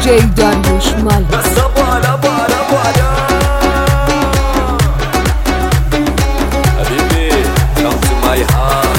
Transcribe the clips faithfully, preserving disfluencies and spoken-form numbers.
جي داریوش مال حبيبي come to my heart.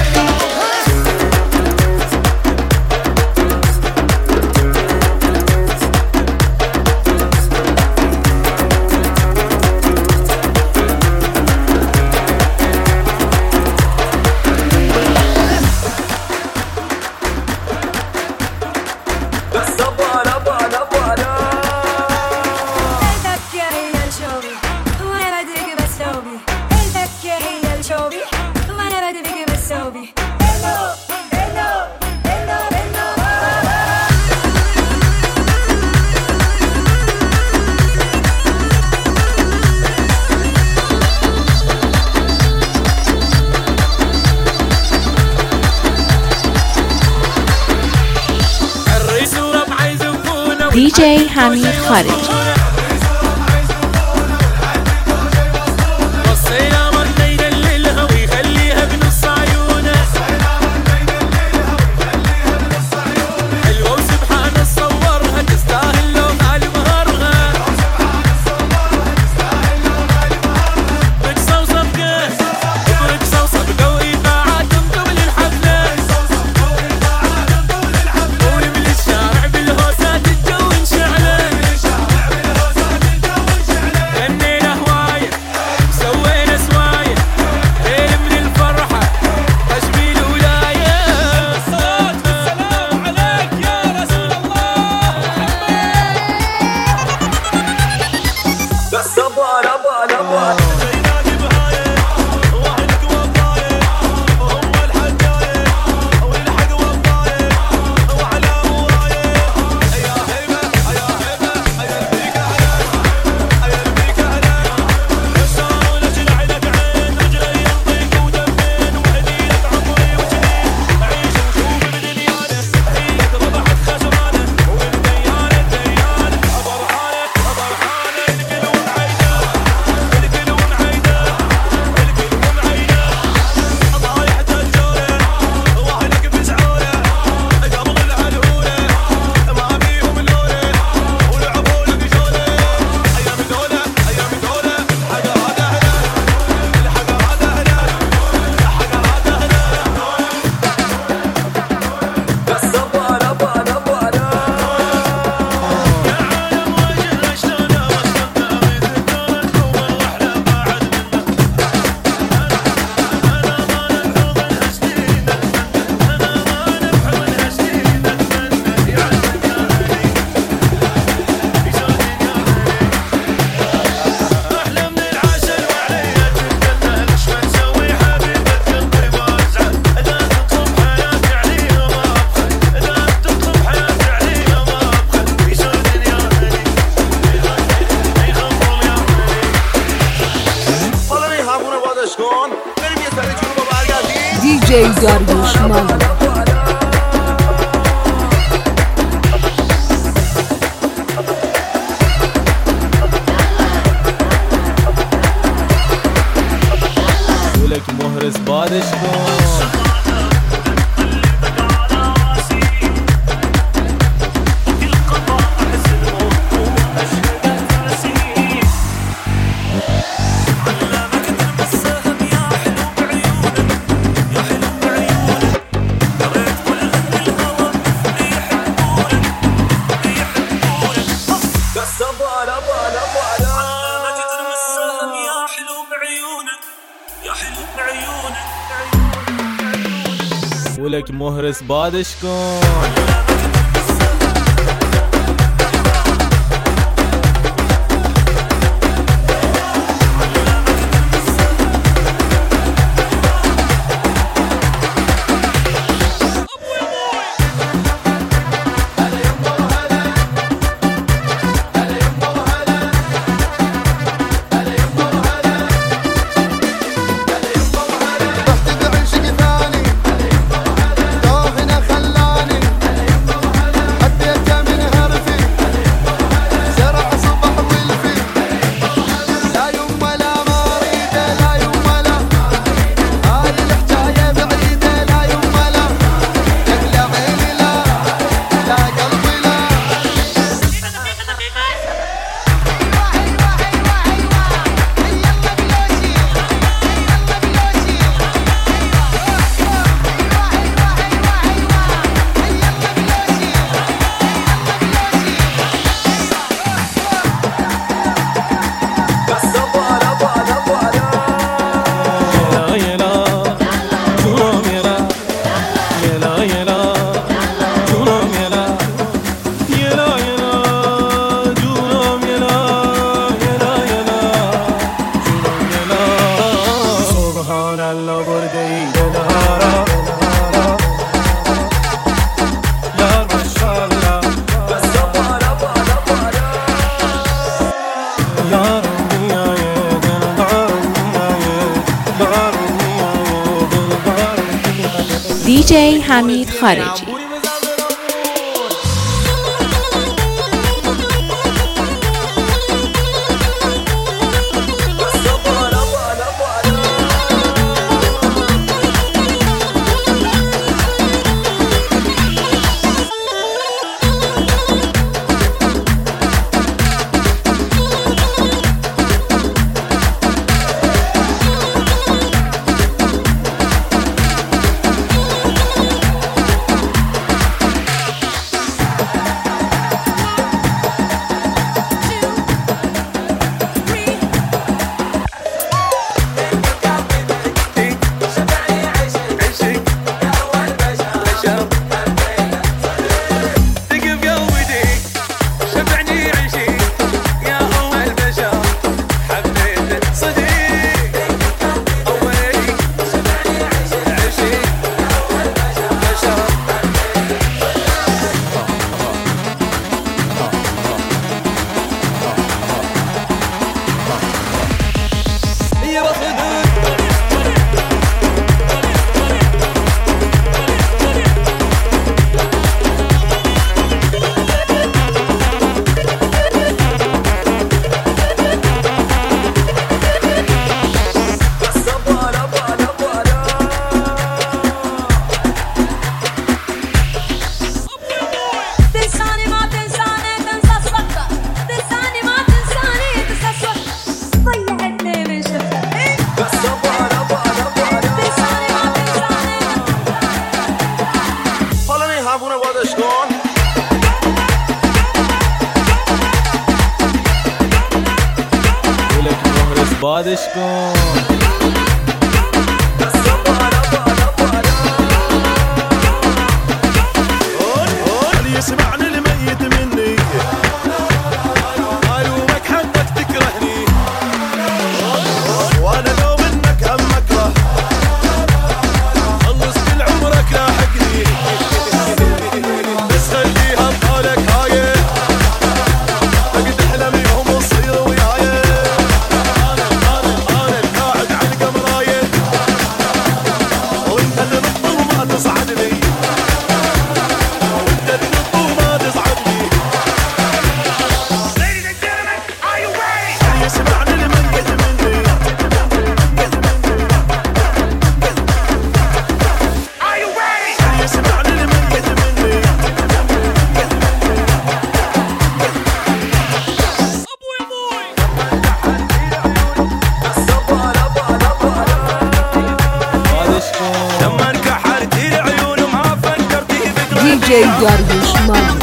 دی جی حمید خارجی. دی جی داریوش مال ولك مهرس بادش كون ولك مهرس بادش كون alla borde i dara ya mashallah sabara bara bara ya dunya ye dilbar ye dilbar ye دی جی حمید خارجی. بعدش کن يسمعني الميت مني الومك حقك تكرهني وانا لو منك هم اكره خلص كل عمرك لاحقني بس خليها بحالك هاي فقد احلامي هم تصير وياي انا انا انا قاعد على القمرايه وانت اللي نطل ما تصعدني دی جی داریوش مالی.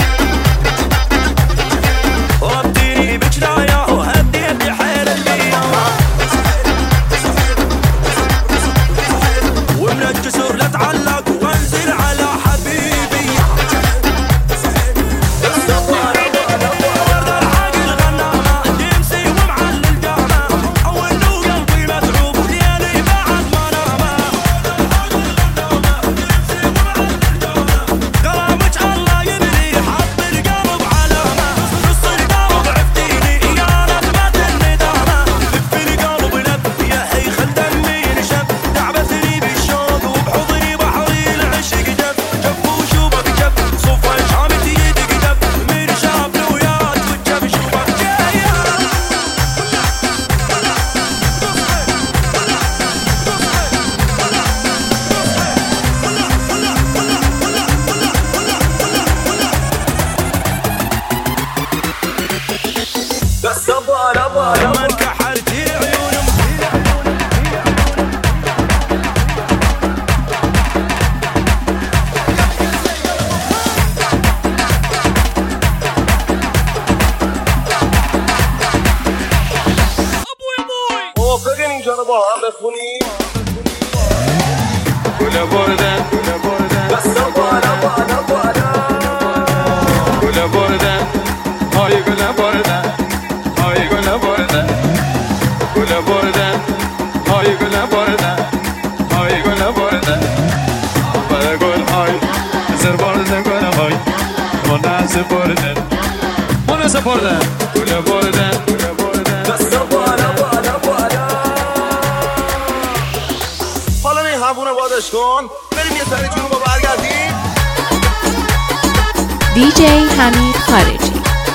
Gula bordan, gula bordan, basta bara bara bara. Gula bordan, ay gula bordan, ay gula bordan, gula bordan, های گل بردن های گل بردن برای گل های سر بردن گل های من سپردن من سپردن گل بردن دست بالا بالا بالا حالا این همونه بادش کن بریم یه سری جنوب برگردیم دی جی حمید خارجی.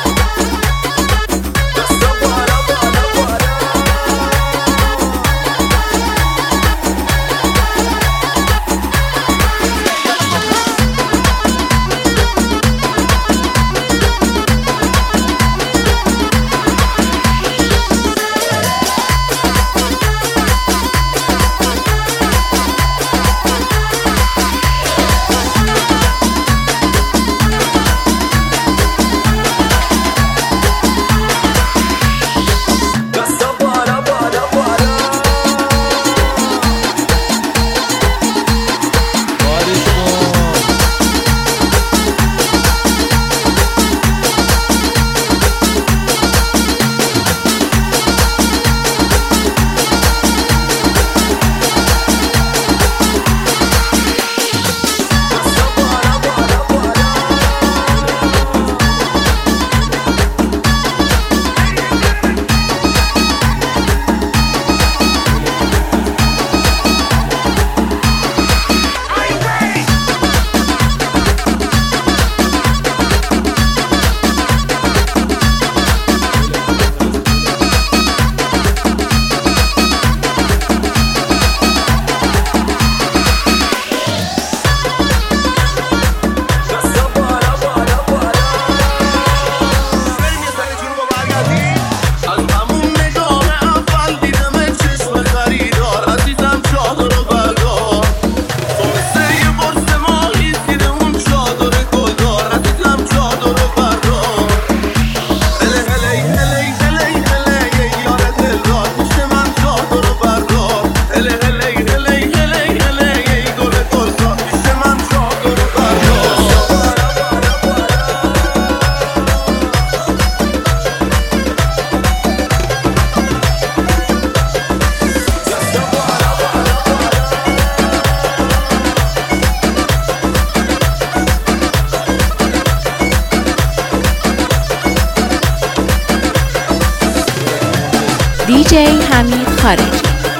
دی جی حمید خارجی.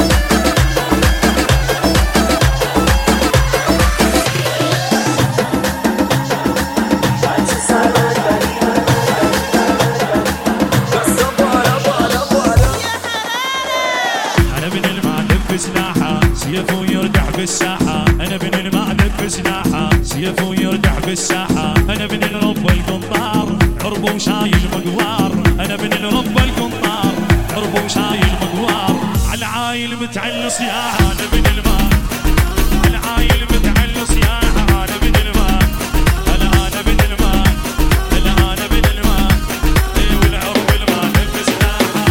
أنا من المعدن بسلاحة سيفه يردح بالساحة أنا من المعدن بسلاحة سيفه يردح بالساحة أنا من الرب القنطار عربه شايل مقوار أنا من الرب القنطار عربه شايل مقوار على عايل متعل صياحة أنا من الماء على عايل متعل صياحة أنا من الماء أنا أنا من الماء أنا أنا من الماء والعرب المعدن بسلاحة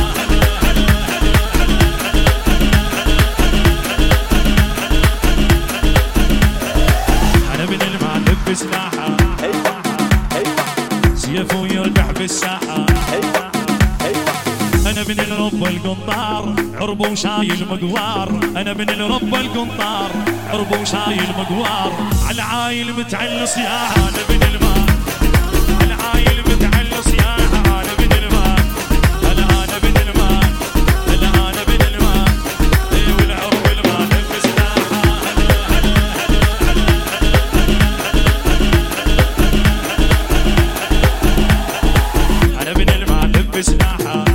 أنا من المعدن بسلاحة سيفه يردح بالساحة أنا من الرب القنطار عربه شايل مقوار أنا من الرب القنطار عربه شايل مقوار على عايل متعل صياحة أنا من الماء على عايل متعل صياحة أنا من الماء أنا أنا من الماء أنا أنا من الماء والعرب الماء بسلاحة أنا من الماء بسلاحة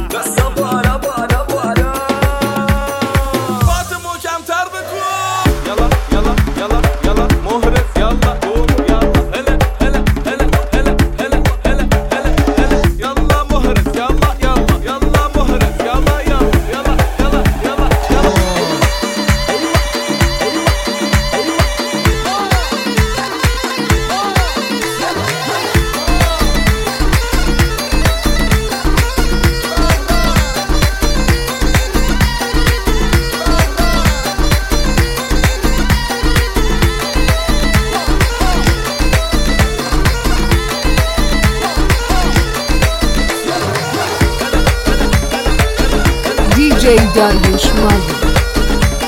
دی جی داریوش مالی.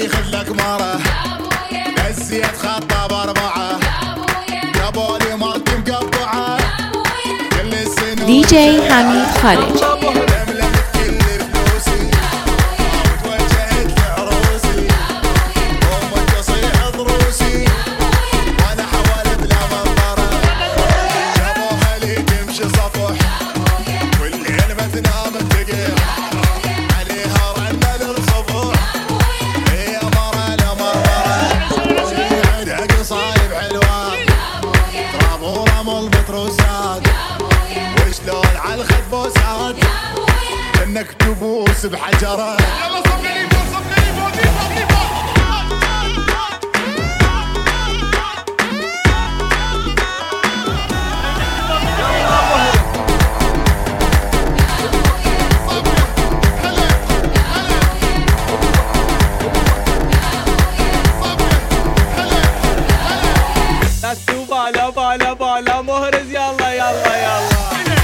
اللي خلك مره نسيت خطه باربعه يا بولي مرتي مقطعه كل السنين دي جي حميد خارجي. انك تبوس بحجره يلا صفقه لي فوق صفقه لي فوق صفقه لي فوق نسو بالا بالا بالا مهرز يلا يلا يلا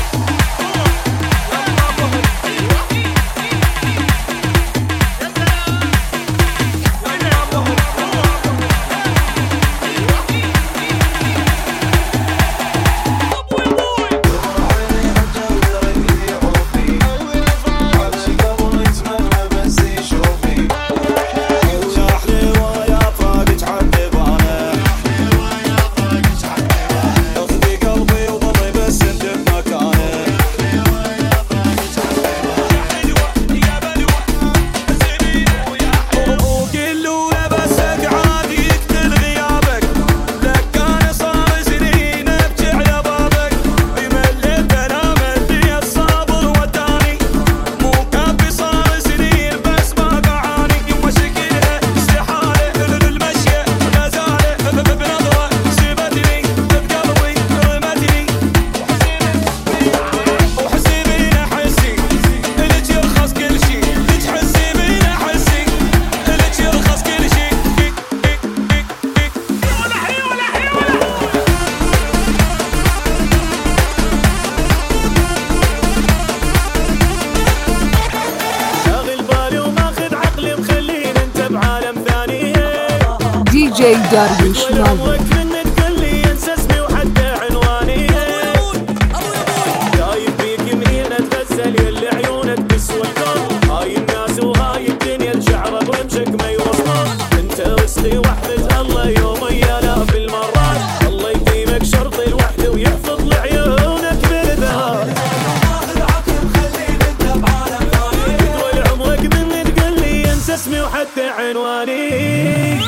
دي جي داروش مالك وحتى عنواني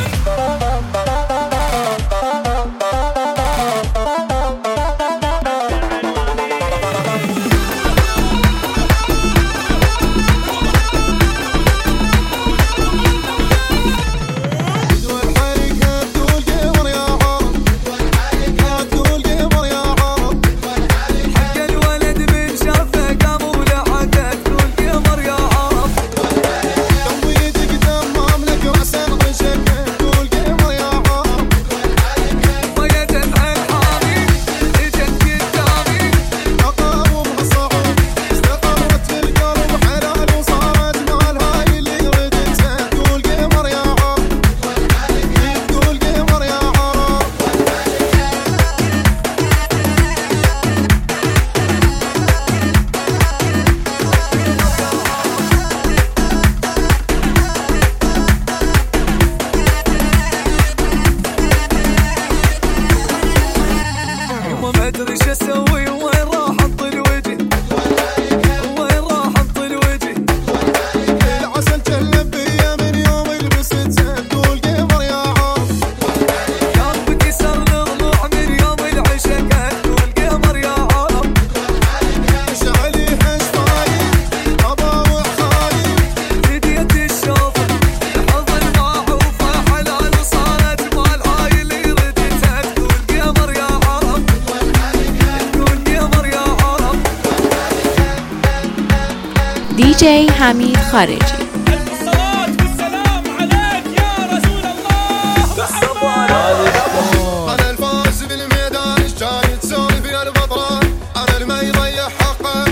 دي جي حميد خارجي. الصلاة والسلام عليك يا رسول الله محمد. انا الفاز بالميدان ايش جاي تسوي في البطران انا اللي ما يضيع حقه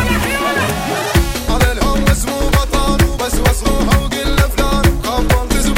انا الهوس مو بطل وبس وصلوها وقل فلان خبرت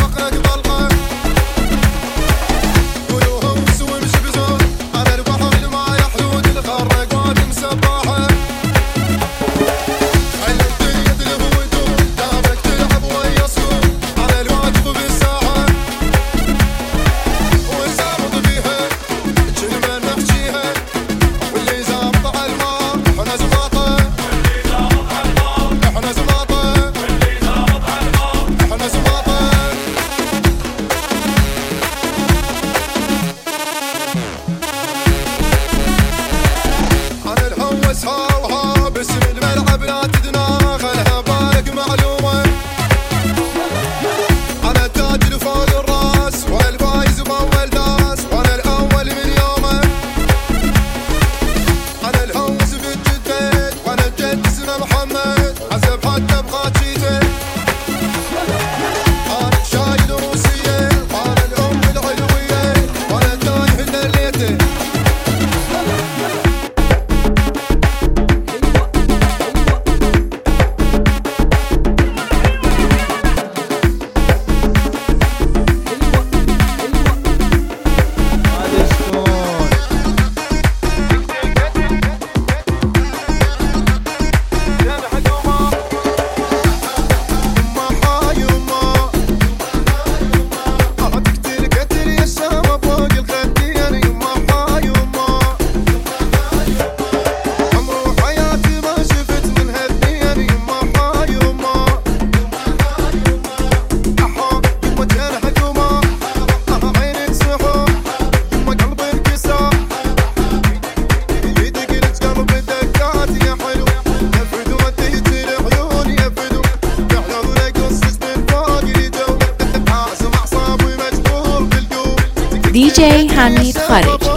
دی جی حمید خارجی.